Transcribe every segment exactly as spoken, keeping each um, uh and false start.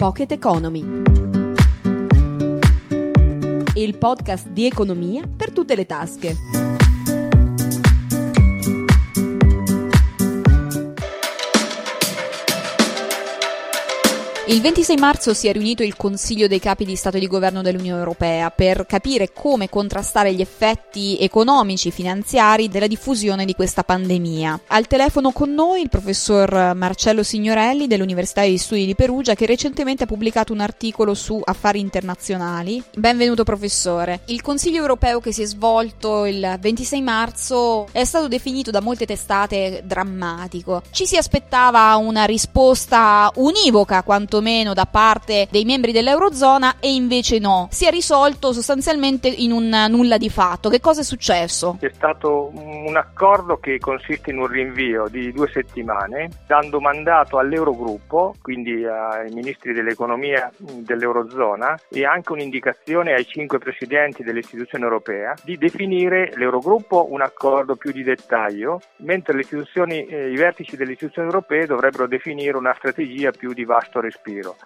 Pocket Economy, il podcast di economia per tutte le tasche. Il ventisei marzo si è riunito il Consiglio dei Capi di Stato e di Governo dell'Unione Europea per capire come contrastare gli effetti economici, finanziari della diffusione di questa pandemia. Al telefono con noi il professor Marcello Signorelli dell'Università degli Studi di Perugia, che recentemente ha pubblicato un articolo su affari internazionali. Benvenuto professore. Il Consiglio europeo che si è svolto il ventisei marzo è stato definito da molte testate drammatico. Ci si aspettava una risposta univoca, quanto meno da parte dei membri dell'Eurozona, e invece no, si è risolto sostanzialmente in un nulla di fatto. Che cosa è successo? C'è stato un accordo che consiste in un rinvio di due settimane, dando mandato all'Eurogruppo, quindi ai ministri dell'economia dell'Eurozona, e anche un'indicazione ai cinque presidenti delle istituzioni europee di definire l'Eurogruppo un accordo più di dettaglio, mentre le istituzioni, eh, i vertici delle istituzioni europee dovrebbero definire una strategia più di vasto respiro.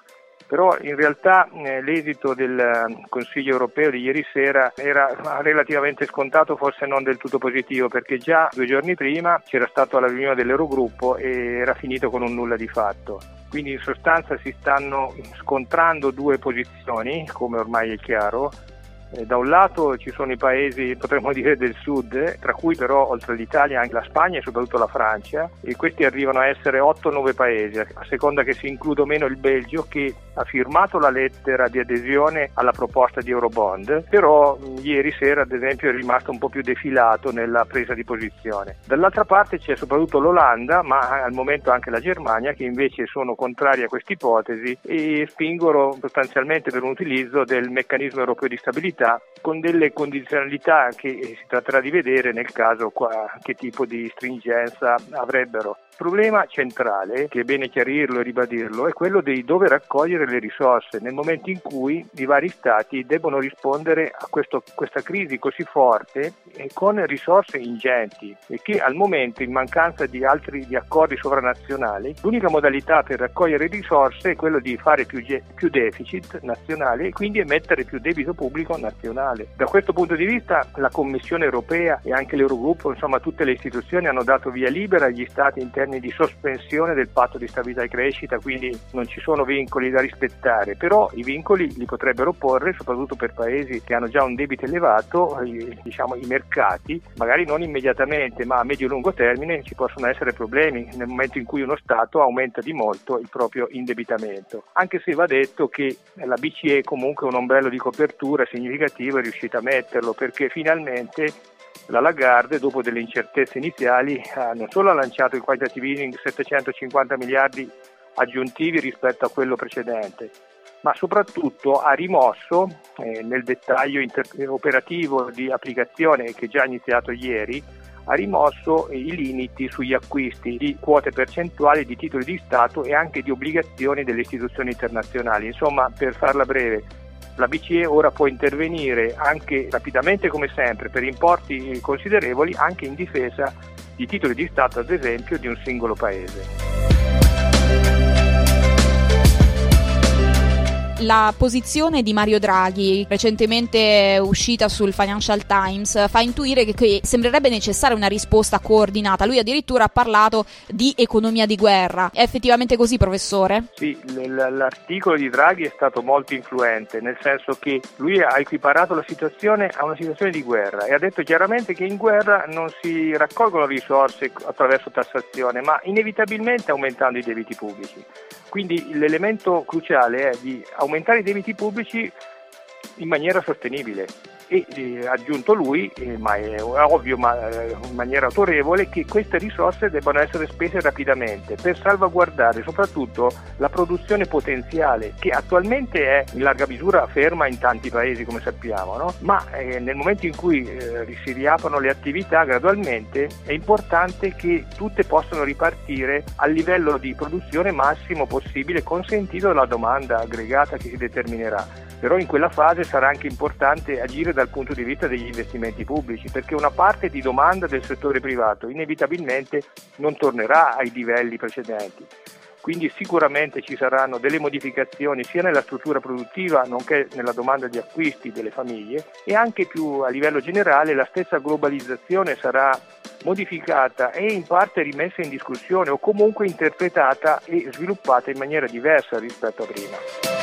Però in realtà eh, l'esito del eh, Consiglio europeo di ieri sera era relativamente scontato, forse non del tutto positivo, perché già due giorni prima c'era stata la riunione dell'Eurogruppo e era finito con un nulla di fatto. Quindi in sostanza si stanno scontrando due posizioni, come ormai è chiaro. Eh, da un lato ci sono i paesi, potremmo dire, del sud, tra cui però oltre all'Italia anche la Spagna e soprattutto la Francia, e questi arrivano a essere otto nove paesi, a seconda che si includa o meno il Belgio, che ha firmato la lettera di adesione alla proposta di Eurobond, però mh, ieri sera ad esempio è rimasto un po' più defilato nella presa di posizione. Dall'altra parte c'è soprattutto l'Olanda, ma al momento anche la Germania, che invece sono contrari a questa ipotesi e spingono sostanzialmente per un utilizzo del meccanismo europeo di stabilità, con delle condizionalità che si tratterà di vedere nel caso qua, che tipo di stringenza avrebbero. Il problema centrale, che è bene chiarirlo e ribadirlo, è quello di dove raccogliere le risorse nel momento in cui i vari stati debbono rispondere a questo, questa crisi così forte e con risorse ingenti, e che al momento, in mancanza di altri di accordi sovranazionali, l'unica modalità per raccogliere risorse è quello di fare più, più deficit nazionale e quindi emettere più debito pubblico nazionale. Da questo punto di vista la Commissione europea e anche l'Eurogruppo, insomma tutte le istituzioni, hanno dato via libera agli stati in termini di sospensione del patto di stabilità e crescita, quindi non ci sono vincoli da rispettare, però i vincoli li potrebbero porre soprattutto per paesi che hanno già un debito elevato, diciamo i mercati, magari non immediatamente ma a medio-lungo termine ci possono essere problemi nel momento in cui uno Stato aumenta di molto il proprio indebitamento, anche se va detto che la B C E comunque un ombrello di copertura significativo è riuscita a metterlo, perché finalmente la Lagarde, dopo delle incertezze iniziali, ha non solo ha lanciato il quantitative easing settecentocinquanta miliardi aggiuntivi rispetto a quello precedente, ma soprattutto ha rimosso eh, nel dettaglio inter- operativo di applicazione, che già ha iniziato ieri, ha rimosso i limiti sugli acquisti di quote percentuali di titoli di Stato e anche di obbligazioni delle istituzioni internazionali. Insomma, per farla breve, la B C E ora può intervenire anche rapidamente, come sempre, per importi considerevoli, anche in difesa di titoli di Stato, ad esempio, di un singolo paese. La posizione di Mario Draghi, recentemente uscita sul Financial Times, fa intuire che, che sembrerebbe necessaria una risposta coordinata. Lui addirittura ha parlato di economia di guerra. È effettivamente così, professore? Sì, l'articolo di Draghi è stato molto influente, nel senso che lui ha equiparato la situazione a una situazione di guerra e ha detto chiaramente che in guerra non si raccolgono risorse attraverso tassazione, ma inevitabilmente aumentando i debiti pubblici. Quindi l'elemento cruciale è di aumentare i debiti pubblici in maniera sostenibile. E eh, ha aggiunto lui, eh, ma è ovvio, ma eh, in maniera autorevole, che queste risorse debbano essere spese rapidamente per salvaguardare soprattutto la produzione potenziale, che attualmente è in larga misura ferma in tanti paesi, come sappiamo, no? Ma eh, nel momento in cui eh, si riaprono le attività gradualmente è importante che tutte possano ripartire al livello di produzione massimo possibile, consentito dalla domanda aggregata che si determinerà. Però in quella fase sarà anche importante agire dal punto di vista degli investimenti pubblici, perché una parte di domanda del settore privato inevitabilmente non tornerà ai livelli precedenti. quindi sicuramente ci saranno delle modificazioni sia nella struttura produttiva nonché nella domanda di acquisti delle famiglie, e anche più a livello generale la stessa globalizzazione sarà modificata e in parte rimessa in discussione o comunque interpretata e sviluppata in maniera diversa rispetto a prima.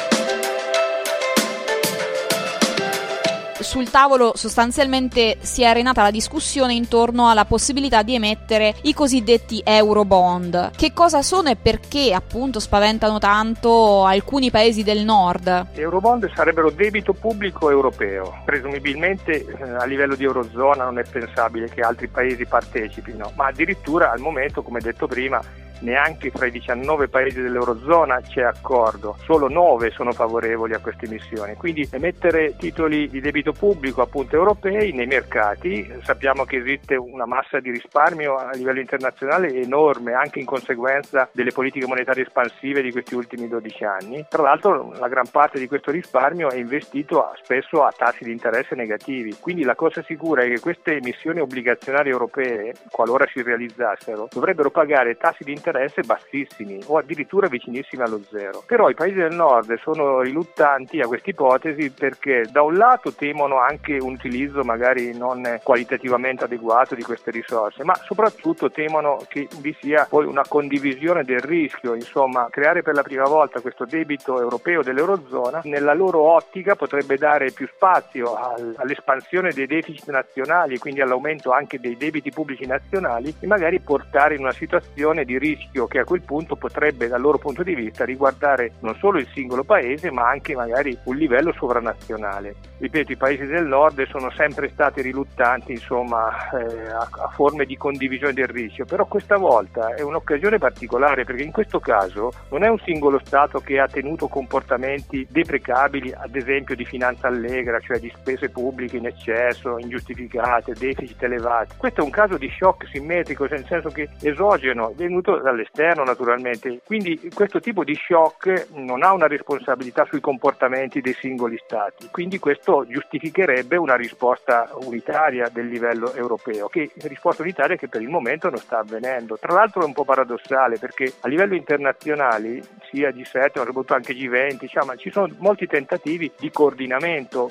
Sul tavolo sostanzialmente si è arenata la discussione intorno alla possibilità di emettere i cosiddetti Eurobond. Che cosa sono e perché appunto spaventano tanto alcuni paesi del nord? Gli Eurobond sarebbero debito pubblico europeo. Presumibilmente eh, a livello di Eurozona non è pensabile che altri paesi partecipino, ma addirittura al momento, come detto prima, neanche fra i diciannove paesi dell'Eurozona c'è accordo, solo nove sono favorevoli a queste emissioni. Quindi emettere titoli di debito pubblico appunto europei nei mercati, sappiamo che esiste una massa di risparmio a livello internazionale enorme, anche in conseguenza delle politiche monetarie espansive di questi ultimi dodici anni. Tra l'altro la gran parte di questo risparmio è investito spesso a tassi di interesse negativi, quindi la cosa sicura è che queste emissioni obbligazionarie europee, qualora si realizzassero, dovrebbero pagare tassi di interesse bassissimi o addirittura vicinissimi allo zero. Però i paesi del nord sono riluttanti a questa ipotesi perché da un lato temono anche un utilizzo magari non qualitativamente adeguato di queste risorse, ma soprattutto temono che vi sia poi una condivisione del rischio. Insomma, creare per la prima volta questo debito europeo dell'Eurozona nella loro ottica potrebbe dare più spazio al, all'espansione dei deficit nazionali e quindi all'aumento anche dei debiti pubblici nazionali, e magari portare in una situazione di rischio che a quel punto potrebbe dal loro punto di vista riguardare non solo il singolo paese ma anche magari un livello sovranazionale. Ripeto, i paesi del nord sono sempre stati riluttanti insomma eh, a, a forme di condivisione del rischio, però questa volta è un'occasione particolare perché in questo caso non è un singolo Stato che ha tenuto comportamenti deprecabili, ad esempio di finanza allegra, cioè di spese pubbliche in eccesso, ingiustificate, deficit elevati. Questo è un caso di shock simmetrico, nel senso che esogeno, venuto dall'esterno naturalmente, quindi questo tipo di shock non ha una responsabilità sui comportamenti dei singoli stati, quindi questo giustificherebbe una risposta unitaria del livello europeo, che risposta unitaria che per il momento non sta avvenendo. Tra l'altro è un po' paradossale perché a livello internazionale sia G sette ma soprattutto anche G venti diciamo, ci sono molti tentativi di coordinamento.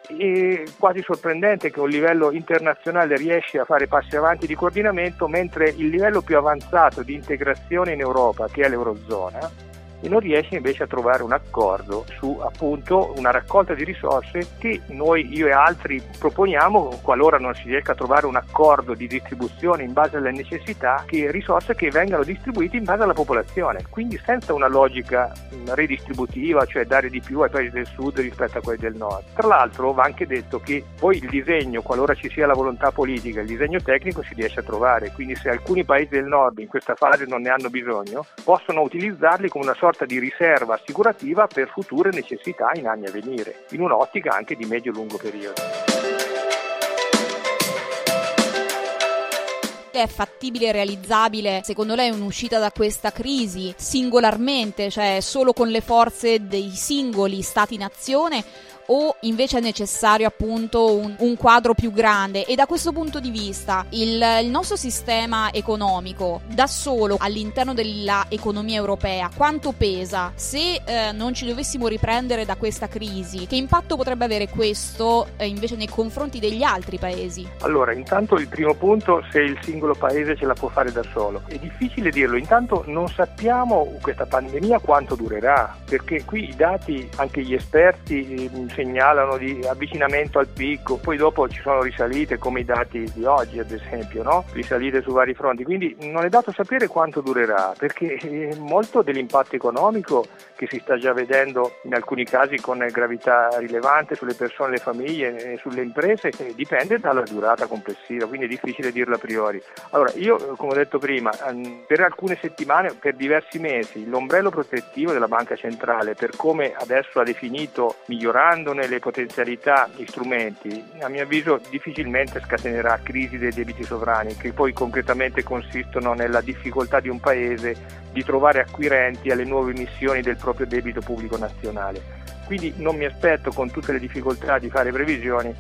È quasi sorprendente che un livello internazionale riesce a fare passi avanti di coordinamento mentre il livello più avanzato di integrazione in Europa, che è l'Eurozona, e non riesce invece a trovare un accordo su appunto una raccolta di risorse che noi, io e altri, proponiamo qualora non si riesca a trovare un accordo di distribuzione in base alle necessità, che risorse che vengano distribuite in base alla popolazione, quindi senza una logica redistributiva, cioè dare di più ai paesi del sud rispetto a quelli del nord. Tra l'altro va anche detto che poi il disegno, qualora ci sia la volontà politica, il disegno tecnico si riesce a trovare, quindi se alcuni paesi del nord in questa fase non ne hanno bisogno, possono utilizzarli come una sorta di riserva assicurativa per future necessità in anni a venire, in un'ottica anche di medio-lungo periodo. È fattibile e realizzabile, secondo lei, un'uscita da questa crisi singolarmente, cioè solo con le forze dei singoli stati-nazione, o invece è necessario appunto un, un quadro più grande? E da questo punto di vista il, il nostro sistema economico da solo all'interno dell'economia europea quanto pesa? Se eh, non ci dovessimo riprendere da questa crisi, che impatto potrebbe avere questo eh, invece nei confronti degli altri paesi? Allora, intanto il primo punto, se il singolo paese ce la può fare da solo. È difficile dirlo, intanto non sappiamo questa pandemia quanto durerà, perché qui i dati, anche gli esperti segnalano di avvicinamento al picco, poi dopo ci sono risalite come i dati di oggi ad esempio, no? Risalite su vari fronti, quindi non è dato sapere quanto durerà, perché molto dell'impatto economico che si sta già vedendo in alcuni casi con gravità rilevante sulle persone, le famiglie e sulle imprese dipende dalla durata complessiva, quindi è difficile dirlo a priori. Allora io, come ho detto prima, per alcune settimane, per diversi mesi, l'ombrello protettivo della Banca Centrale, per come adesso ha definito, migliorandone le potenzialità, gli strumenti, a mio avviso difficilmente scatenerà crisi dei debiti sovrani, che poi concretamente consistono nella difficoltà di un paese di trovare acquirenti alle nuove emissioni del proprio debito pubblico nazionale. Quindi non mi aspetto, con tutte le difficoltà, di fare previsioni,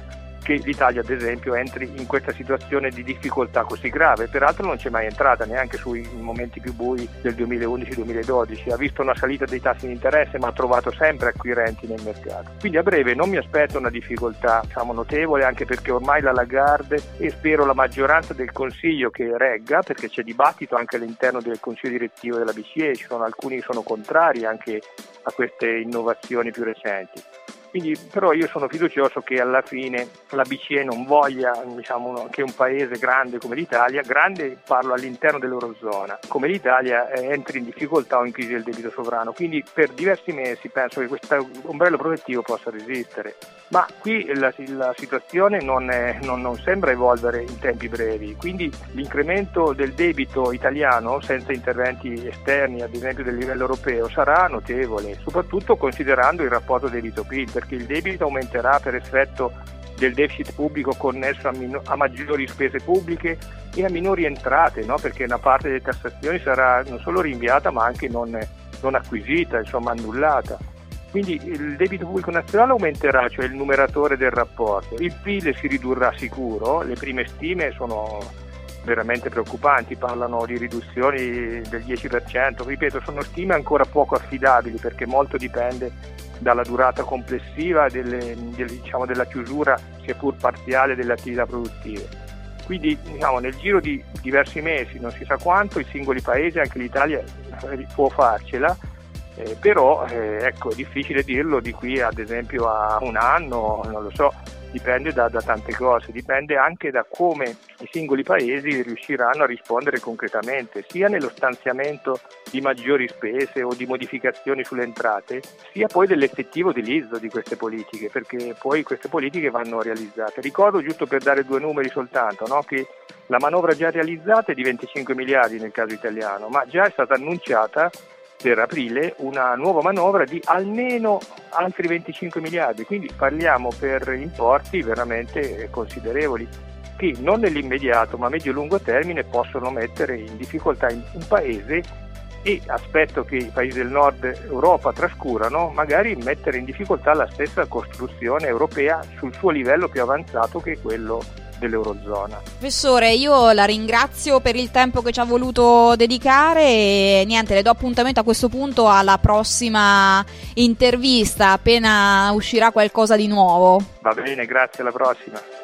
che l'Italia ad esempio entri in questa situazione di difficoltà così grave. Peraltro non c'è mai entrata neanche sui momenti più bui del duemilaundici duemiladodici, ha visto una salita dei tassi di interesse ma ha trovato sempre acquirenti nel mercato. Quindi a breve non mi aspetto una difficoltà diciamo notevole, anche perché ormai la Lagarde e spero la maggioranza del Consiglio che regga, perché c'è dibattito anche all'interno del Consiglio direttivo della B C E, ci sono alcuni che sono contrari anche a queste innovazioni più recenti. Quindi, però io sono fiducioso che alla fine la B C E non voglia diciamo, che un paese grande come l'Italia, grande parlo all'interno dell'Eurozona, come l'Italia eh, entri in difficoltà o in crisi del debito sovrano. Quindi per diversi mesi penso che questo ombrello protettivo possa resistere. Ma qui la, la situazione non, è, non, non sembra evolvere in tempi brevi, quindi l'incremento del debito italiano senza interventi esterni, ad esempio del livello europeo, sarà notevole, soprattutto considerando il rapporto debito-P I L, perché il debito aumenterà per effetto del deficit pubblico connesso a, min- a maggiori spese pubbliche e a minori entrate, no? Perché una parte delle tassazioni sarà non solo rinviata ma anche non, non acquisita, insomma annullata. Quindi il debito pubblico nazionale aumenterà, cioè il numeratore del rapporto. Il P I L si ridurrà sicuro, le prime stime sono veramente preoccupanti, parlano di riduzioni del dieci per cento, ripeto, sono stime ancora poco affidabili perché molto dipende dalla durata complessiva delle, delle, diciamo, della chiusura, sia pur parziale, delle attività produttive. Quindi diciamo, nel giro di diversi mesi, non si sa quanto, i singoli paesi, anche l'Italia, può farcela. Eh, però eh, ecco, è difficile dirlo di qui ad esempio a un anno, non lo so, dipende da, da tante cose, dipende anche da come i singoli paesi riusciranno a rispondere concretamente, sia nello stanziamento di maggiori spese o di modificazioni sulle entrate, sia poi dell'effettivo utilizzo di queste politiche, perché poi queste politiche vanno realizzate. Ricordo, giusto per dare due numeri soltanto, no, che la manovra già realizzata è di venticinque miliardi nel caso italiano, ma già è stata annunciata per aprile una nuova manovra di almeno altri venticinque miliardi, quindi parliamo per importi veramente considerevoli che non nell'immediato ma medio-lungo termine possono mettere in difficoltà un paese e, aspetto che i paesi del nord Europa trascurano, magari mettere in difficoltà la stessa costruzione europea sul suo livello più avanzato che è quello dell'Eurozona. Professore, io la ringrazio per il tempo che ci ha voluto dedicare e niente, le do appuntamento a questo punto alla prossima intervista appena uscirà qualcosa di nuovo. Va bene, grazie, alla prossima.